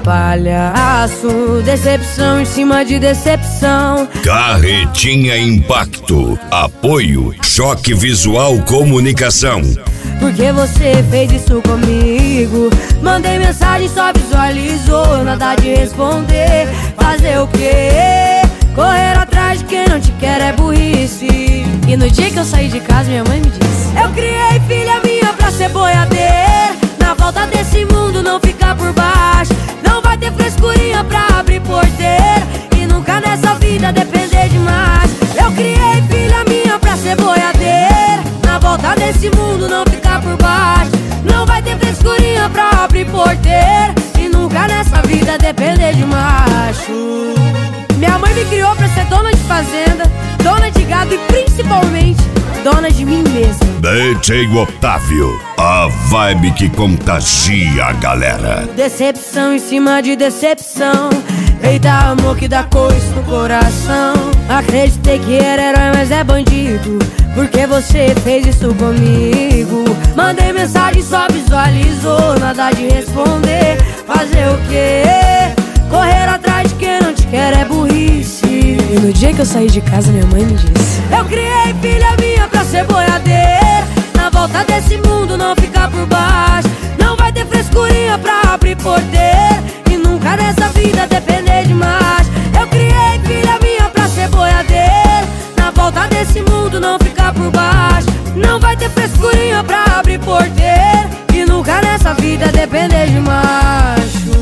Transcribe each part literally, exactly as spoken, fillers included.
palhaço. Decepção em cima de decepção. Carretinha Impacto. Apoio Choque Visual Comunicação. Porque você fez isso comigo? Mandei mensagem, só visualizou. Nada de responder. Fazer o quê? Correr atrás de quem não te quer é burrice. E no dia que eu saí de casa, minha mãe me disse: eu criei filha minha pra ser boiadeira. Na volta desse mundo não ficar por baixo. Não vai ter frescurinha pra abrir porteira. E nunca nessa vida depender demais. Eu criei filha minha pra ser boiadeira. Na volta desse mundo não ficar por baixo. Não vai ter frescurinha pra abrir porteira. E nunca nessa vida depender de macho. Minha mãe me criou pra ser dona de fazenda, dona de gado e principalmente dona de mim mesma. D J Otávio, a vibe que contagia a galera. Decepção em cima de decepção. Eita, amor que dá coice no coração. Acreditei que era herói, mas é bandido. Porque você fez isso comigo? Mandei mensagem, só visualizou. Nada de responder. Fazer o quê? Correr atrás de quem não te quer é burrice. E no dia que eu saí de casa, minha mãe me disse: eu criei filha minha pra ser boiadeira. Na volta desse mundo não ficar por baixo. Não vai ter frescurinha pra abrir porteira. E nunca nessa vida depender de mais. Eu criei filha minha pra ser boiadeira. Na volta desse mundo não ficar por baixo. Não vai ter frescurinha pra abrir porteira. E nunca nessa vida depender de macho.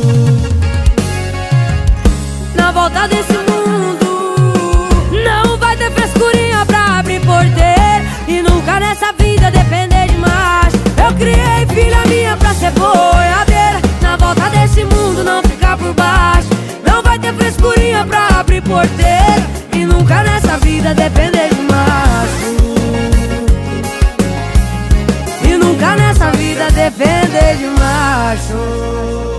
Na volta desse mundo não vai ter frescurinha pra abrir porteira. E nunca nessa vida depender de macho. Eu criei filha minha pra ser boiadeira. Na volta desse mundo não ficar por baixo. Não vai ter frescurinha pra abrir porteira. E nunca nessa vida depender de macho. E nunca nessa vida depender de macho.